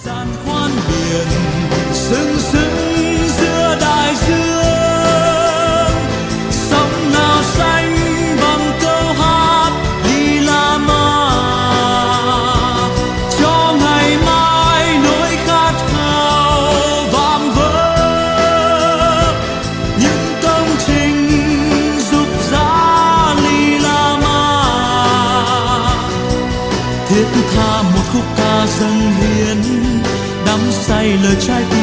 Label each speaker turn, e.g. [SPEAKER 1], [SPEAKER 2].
[SPEAKER 1] San khoan biển sừng sững giữa đại dương, sông nào xanh bằng câu hát lila ma, cho ngày mai nỗi khát khao vạm vỡ. Những công trình dục giá lila ma, thiết tha một khúc ca dâng hiến, đắm say lời trai